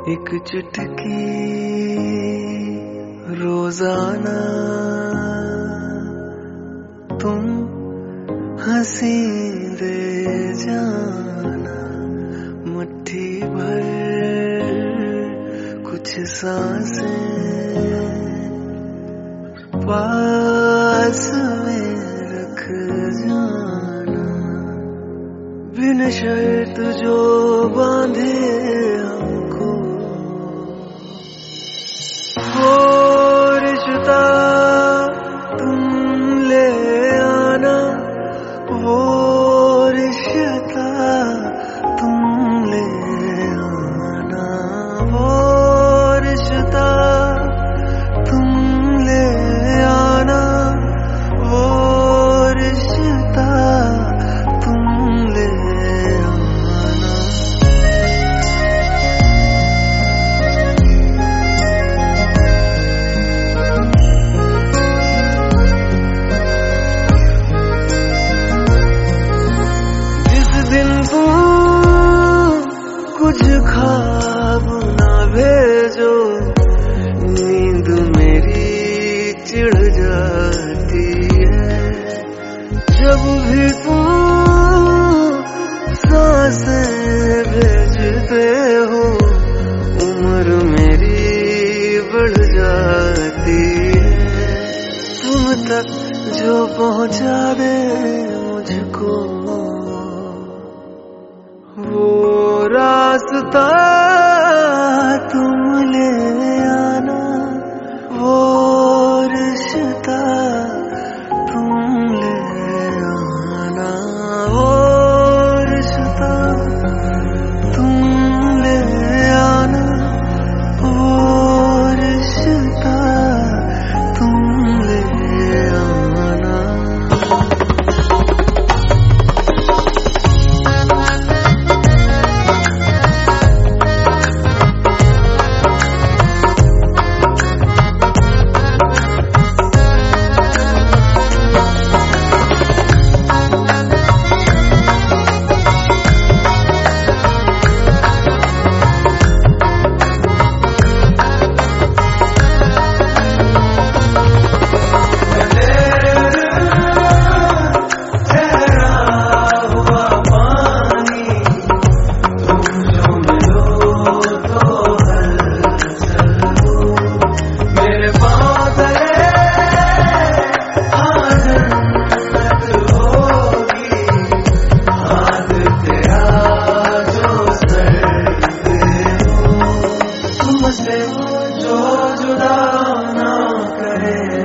एक चुटकी रोजाना तुम हंसी दे जाना, मुट्ठी भर कुछ सांसें पास में रख जाना, बिन शर्त जो बांधे हमको वो रिश्ता तुम ले आना, वो रिश्ता तुम ले आना, वो रिश्ता तुम ले आना, वो रिश्ता तुम ले आना। जिस दिन तुम कुछ ख्वाब ना भेजो, नींद मेरी चिढ़ जाती है। जब भी तुम सांसें भेजते हो, उम्र मेरी बढ़ जाती है। तुम तक जो पहुंचा दे मुझको वो रास्ता तुम ले आना, वो रिश्ता तुम ले आना, वो रिश्ता तुम ले आना, वो रिश्ता तुम ले आना। जो जुदा ना करे